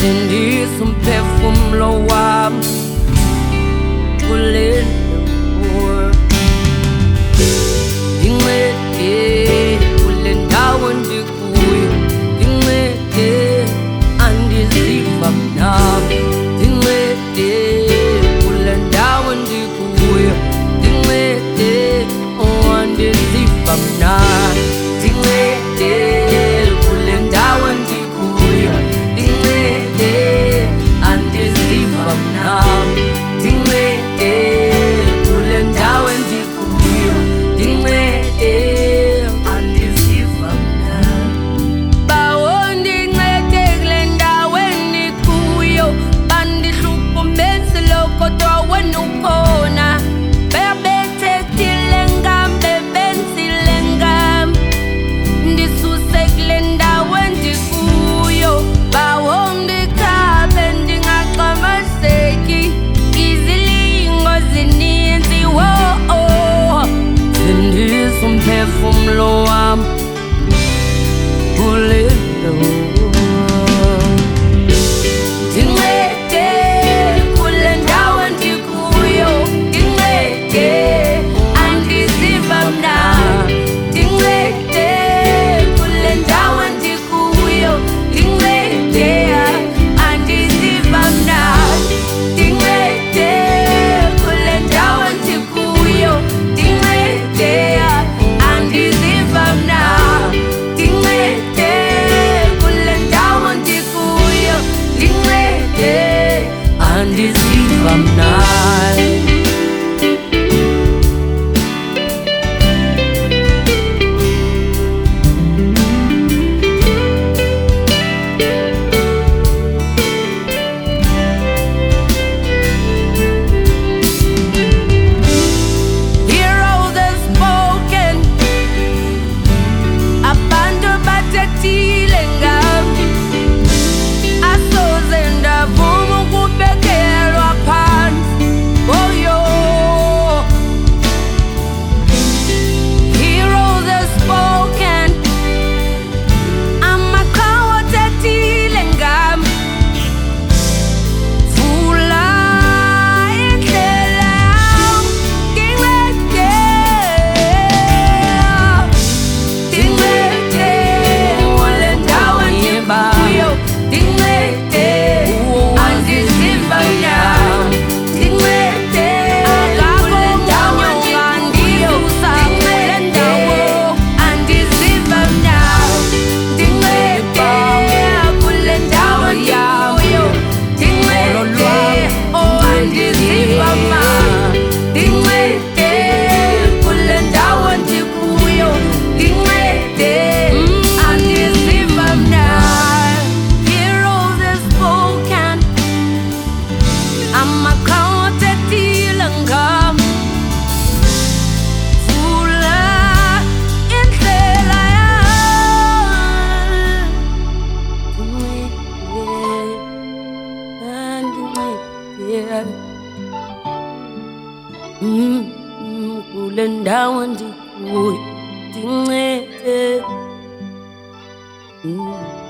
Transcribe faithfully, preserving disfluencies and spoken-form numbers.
sindisa umphefumulo wami kule ndawo. Ndincede kule ndawo ndikuyo, ndincede andiziva mnandi. Ndincede kule ndawo ndikuyo, ndincede andiziva mnandi. Ndincede kule ndawo ndikuyo, ndincede andiziva mnandi. Ndincede kule ndawo ndikuyo, ndincede andiziva mnandi. Bawo ndincede kule ndawo endikuyo, bandihlukumezile kodwa wena ukhona. Bebethethile ngam, bebenzile ngam, ndisuse kule ndawo endikuyo. Bawo ndikhaphe ndingagxamaseki, izilingo zininzi wo-oh. Sindisa umphefumulo wami kule ndawo. Ndincede kule ndawo ndikuyo, ndincede andiziva mnandi. Ndincede kule ndawo ndikuyo, ndincede andiziva mnandi. Ndincede kule ndawo ndikuyo, ndincede andiziva mnandi. Ndincede kule ndawo ndikuyo, ndincede andiziva mnandi. Heroes have spoken, abantu bathethile ngami. Asoze ndavuma ukubekelwa phansi, oh yo. Heroes have spoken, amaqhawe athethile ngami. Vula indlela yami, ndincede, ndincede kule ndawo ndikuyo, ndincede andiziva mnandi. Ndincede kule ndawo ndikuyo, ndincede andiziva mnandi. Ndincede kule ndawo ndikuyo, ndincede oh andiziva mnandi. Ndincede kule ndawo ndikuyo, ndincede andiziva mnandi. Heroes have spoken, amaqhawe athethile ngami. Vula indlela yami, ndincede, mm, mm, kule ndawo ndikuyo, ndincede, mm.